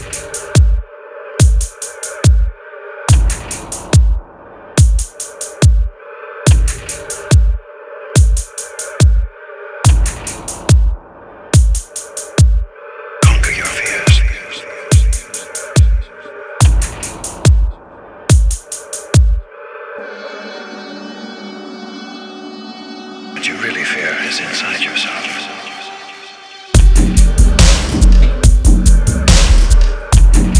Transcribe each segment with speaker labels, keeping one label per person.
Speaker 1: What you really fear is inside yourself.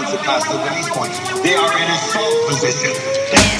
Speaker 2: once it passes the release point, they are in assault position.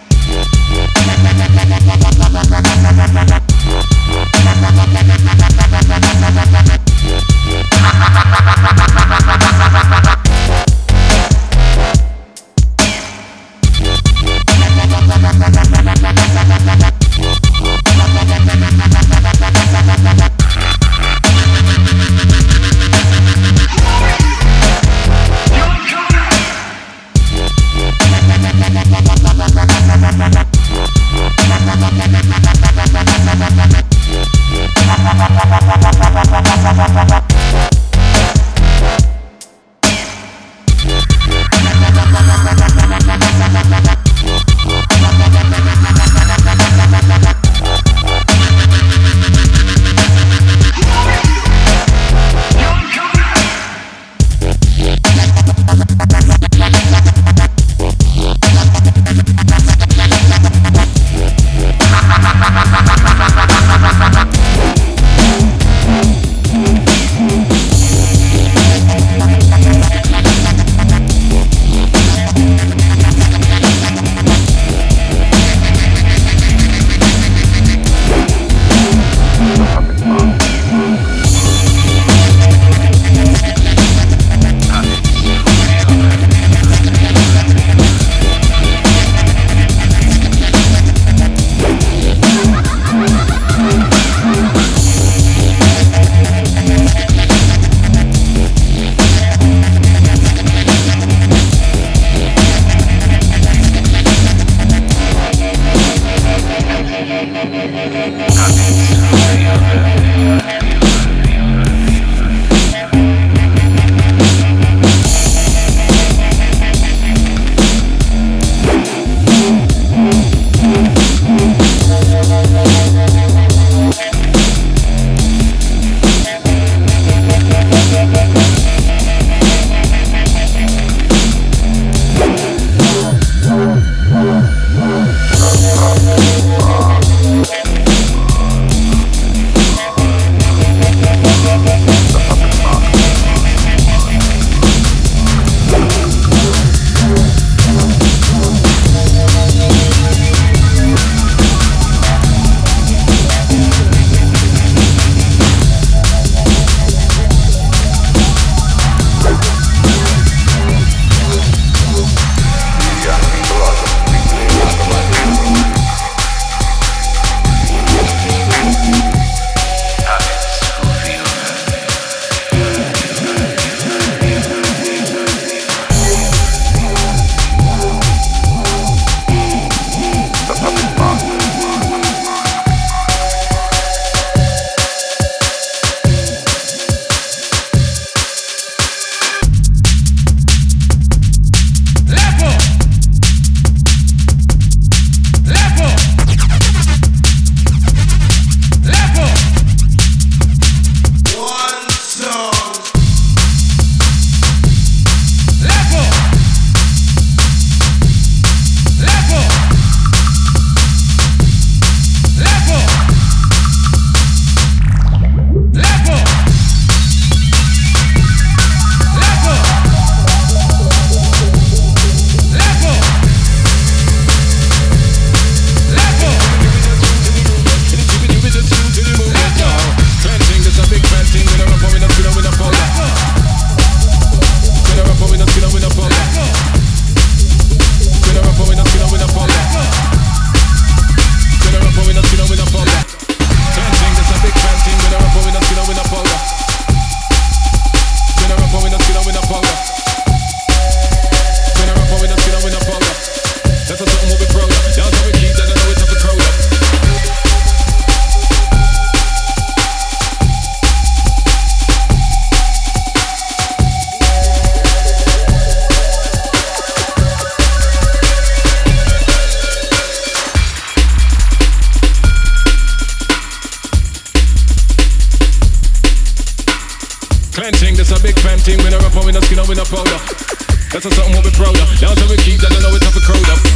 Speaker 3: thing, we no rap and we no skin and we no powder. That's not something we'll be proud of. That's how we keep that, I know it's up a crowd up.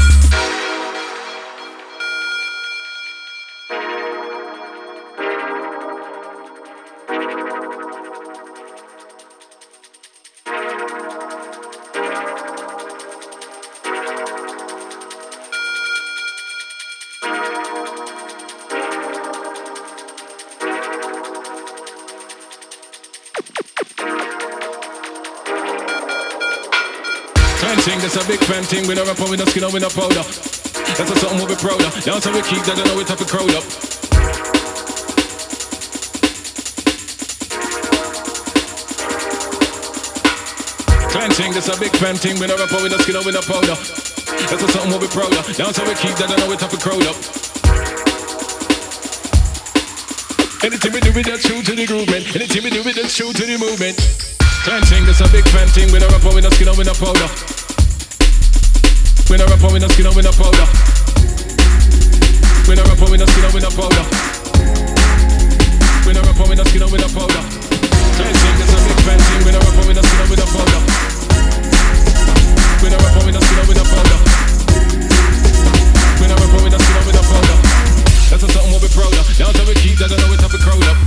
Speaker 3: Cleansing, that's a big fan thing. We don't rap on with no skin or with no powder. That's a something we'll be proud of. That's how we keep that, I know it's up a crowd up. Cleansing, that's a big fan thing. We don't rap on with no skin or with no powder. That's a something we'll be proud of. That's how we keep that, I know it's up a crowd up. Anything we do with that's true to the groove, man. Anything we do with that's true to the movement. Cleansing, that's a big fan thing. We don't rap on with no skin or with no powder. We don't rap on with no skin or with no powder. We don't rap on with no skin or with no powder. We don't rap on with no skin or with no powder. Cleansing, that's a big fan thing. We don't rap on with no skin or with no powder. We don't rap on with no skin or with no powder. We don't rap on with no skin or with no powder. That's a something we'll be proud of. That's how we keep that, I know it's up a crowd up.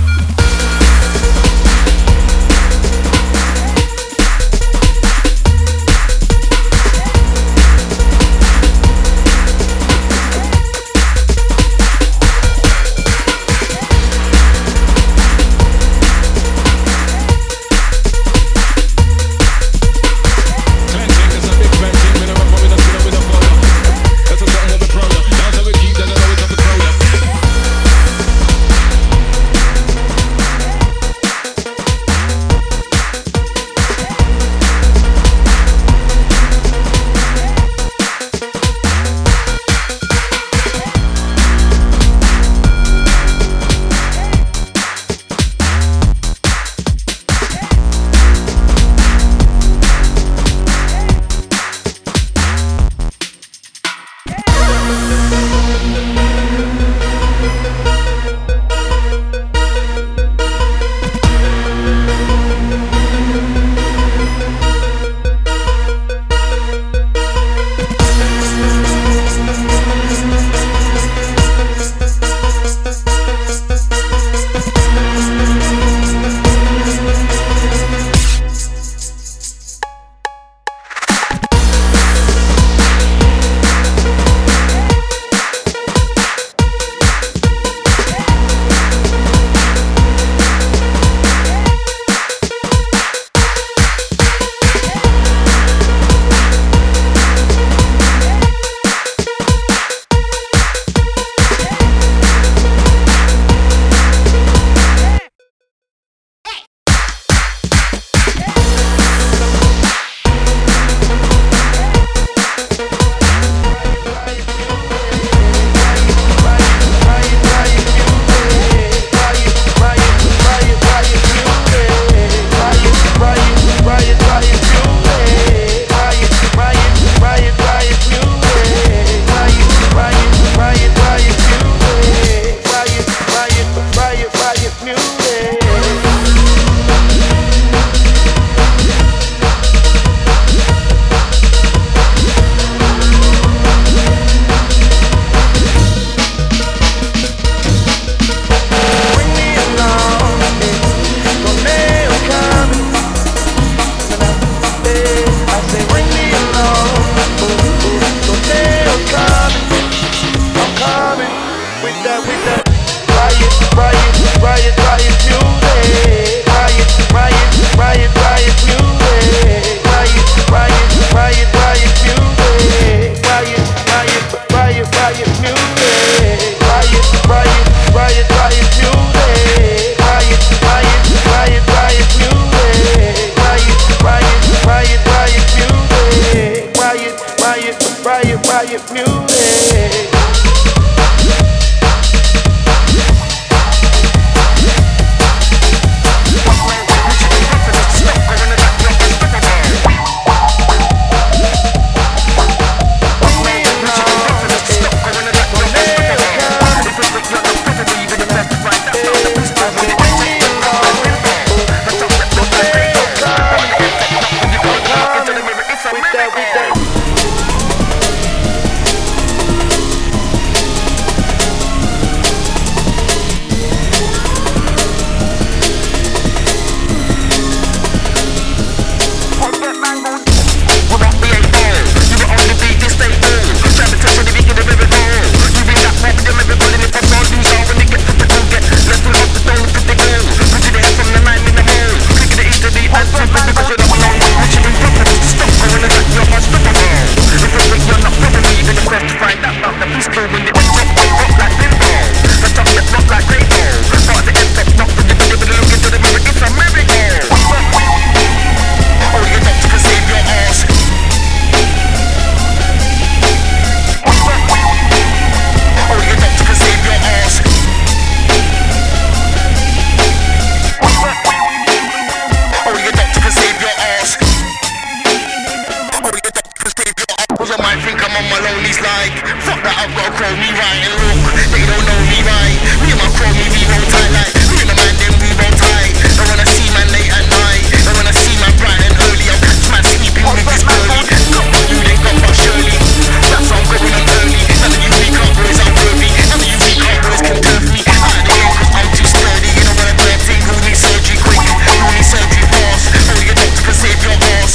Speaker 4: lonely's like. Fuck that, I've got to grow me right. And look, they don't know me right. Me and my crew, we roll tight like. Me and the man, then we roll tight. They wanna see man late at night. They wanna see man bright and early. I'll catch man sleeping with this girlie. Got what you, then got what Shirley. That's how I'm going on early. None of you weak up boys are worthy. None of you weak up boys can turf me. Out of the game cause I'm too sturdy. You know what I'm doing? Thing, who needs surgery quick? Who needs surgery fast? Only your doctor can save your ass.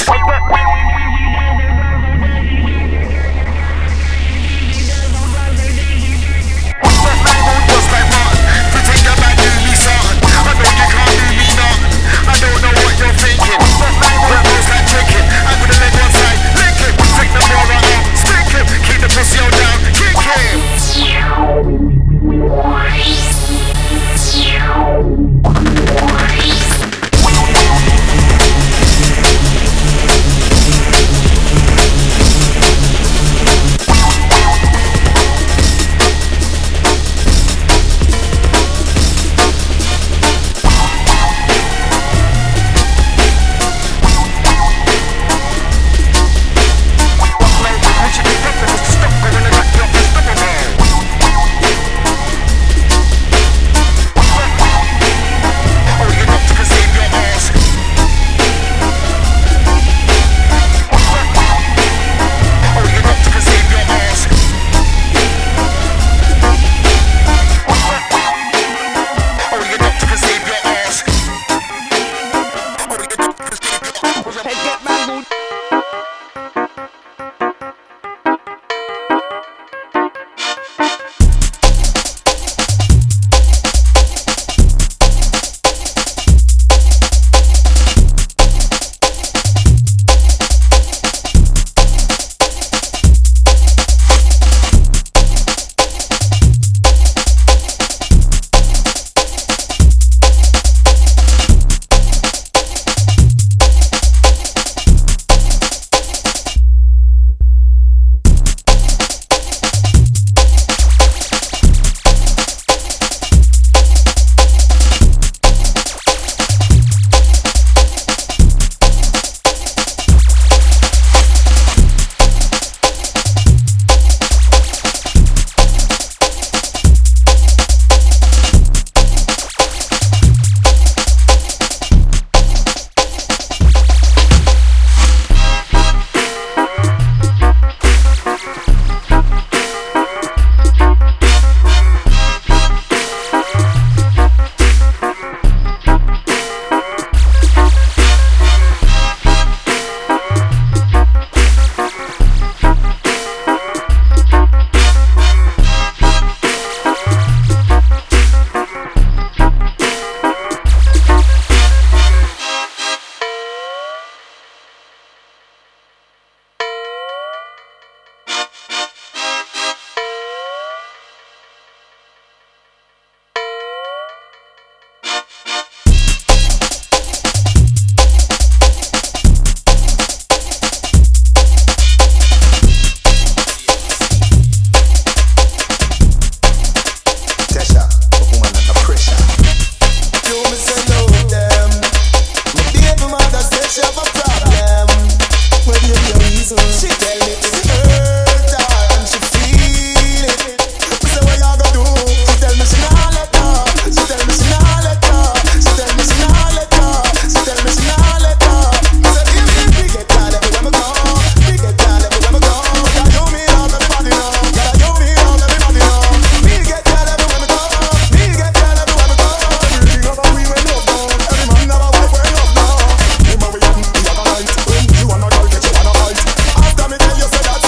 Speaker 5: After me tell you say that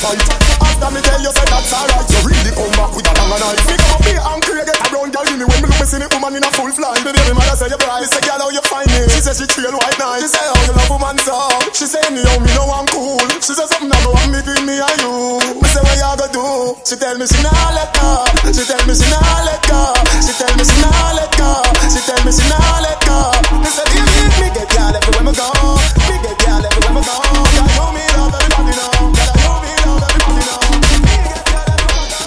Speaker 5: fight. After me tell you say that's alright, you really come back with a long knife. Me come up here and create a brown girl give me when me look me see me woman in a full fly. The baby mother say you bright. Me say girl how you find me. She say she trail white night. She say how you love woman so. She say me how me know I'm cool. She say something I go on between me and you. Me say what you gonna do? She tell me she nah let go. She tell me she nah let go. She tell me she nah let go. She tell me she nah let go. Me say me get girl everywhere me go. Me get girl everywhere me go. Girl you me love everybody know. Girl you me love everybody know. Me get girl everywhere me go.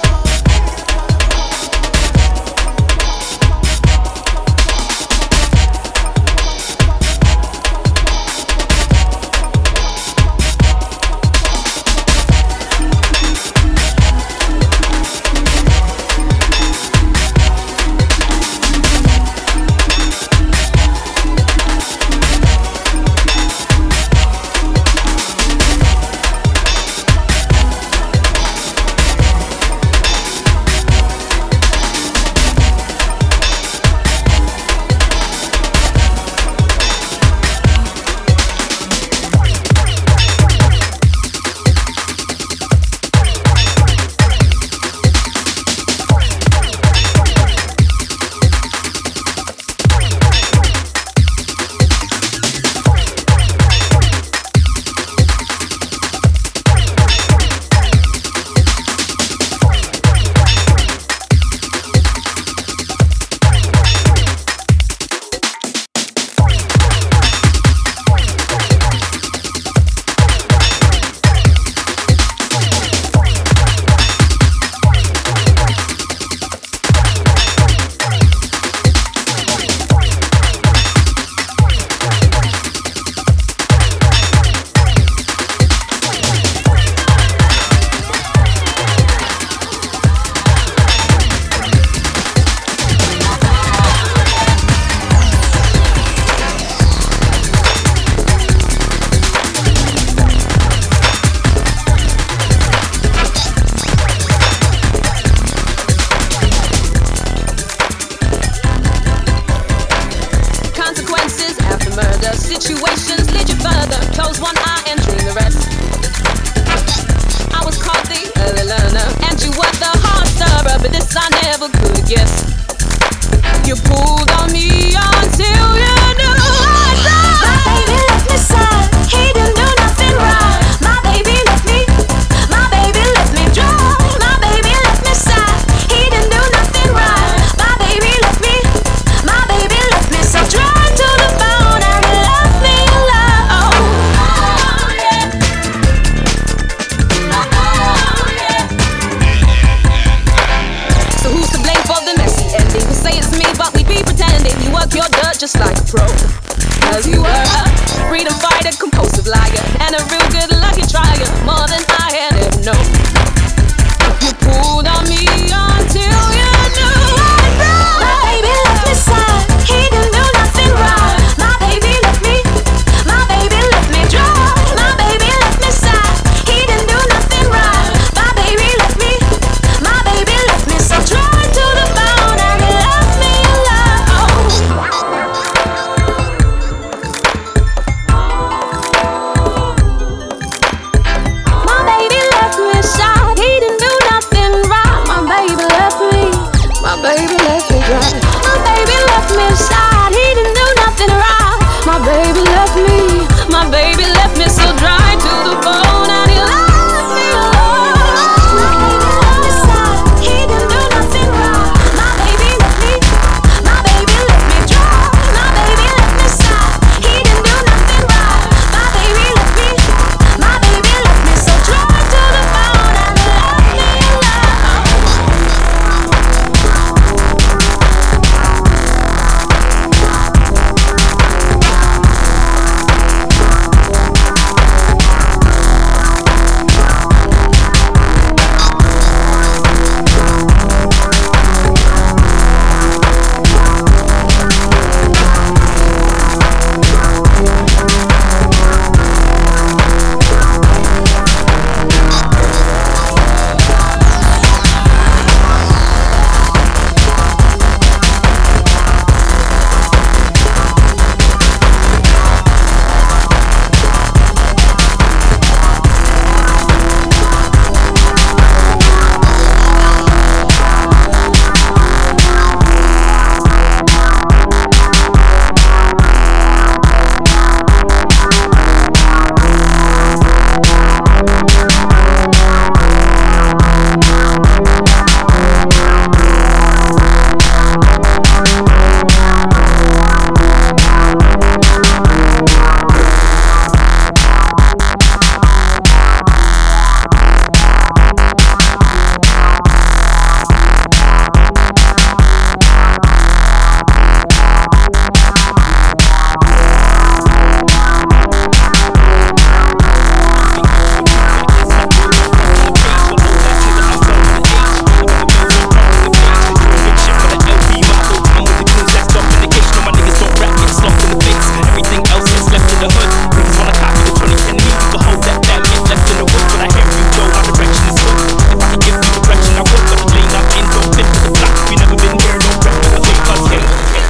Speaker 6: everything else gets left in the hood. Niggas wanna copy the 2010 me, you can hold that down, get left in the woods. When I hear you go, our direction is good. If I could give you direction, I would, but the lane I'm in don't fit with the block. We never been here, no rep, no thing, cause hey.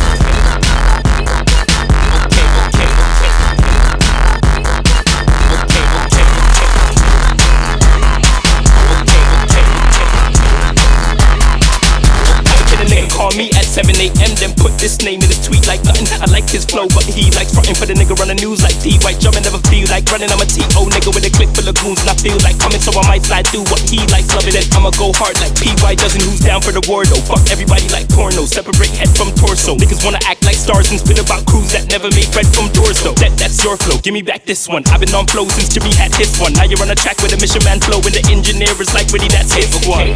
Speaker 6: Call me at 7 a.m. then put this name in his tweet like nothing. I like his flow, but he likes frontin' for the nigga run the news like D. White jumpin', never feel like running. I'm a T.O. nigga with a clip full of goons, and I feel like coming, so I might slide through what he likes. Loving it, I'ma go hard like P.Y. doesn't. Who's down for the war though? Fuck everybody like porno. Separate head from torso. Niggas wanna act like stars and spit about crews that never made bread from doors though. That's your flow. Give me back this one. I've been on flow since Jimmy had his one. Now you're on a track with a Mission Man flow, and the engineer is like Willie, that's his one.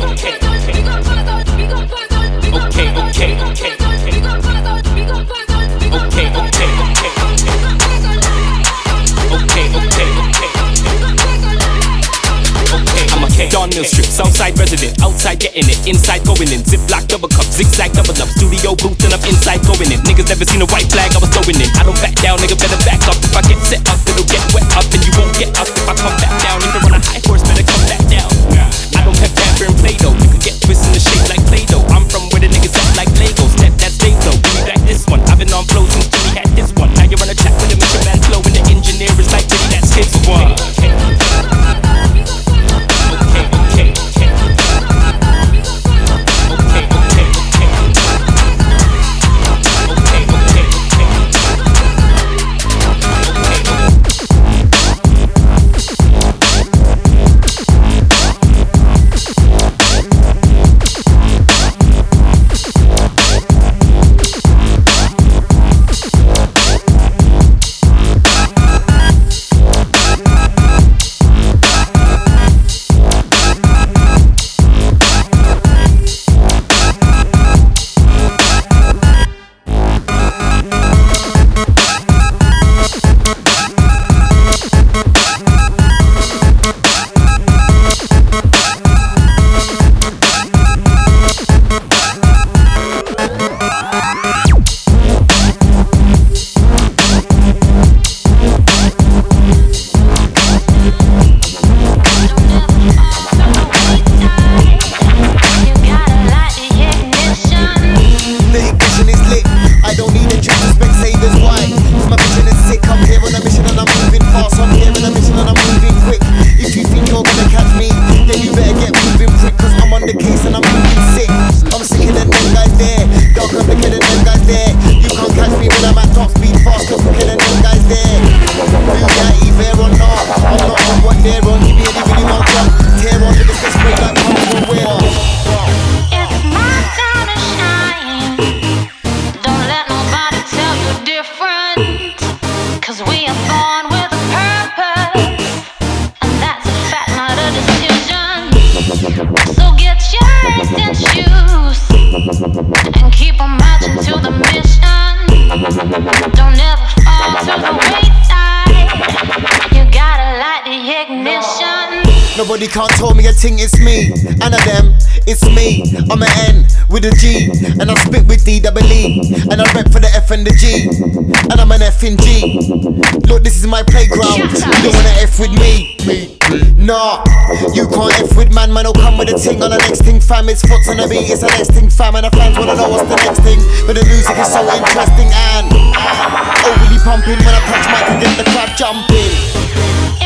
Speaker 6: Okay. I'm a Don Mill Strip, Southside resident, outside getting it, inside going in, ziplock double cup, zigzag double up, studio booth and I'm inside going in. Niggas never seen a white flag, I was throwing in. I don't back down, nigga better back up. If I get set up, it'll get wet up, and you won't get up. If I come back down, if you're on a high horse, better come back down. I don't have tamper and Play-Doh, you could get twisted in the shape like Play-Doh. I'm from where the niggas act like Legos, that's Dave though. Give me back this one, I've been on flow since Jimmy had this one. Now you're on a track with a Mission Man flow, and the engineer is like Willie, that's his one.
Speaker 4: Nobody can't tell me a thing, it's me. And a them, it's me. I'm an N with a G, and I spit with D-double-E, and I rep for the F and the G, and I'm an F in G. Look, this is my playground. You don't wanna F with me. Nah, you can't F with man will come with a ting on the next thing, fam. It's Fox on the beat, it's the next thing, fam. And the fans wanna know what's the next thing, but the music is so interesting and overly pumping. When I touch mic and get the crowd jumping.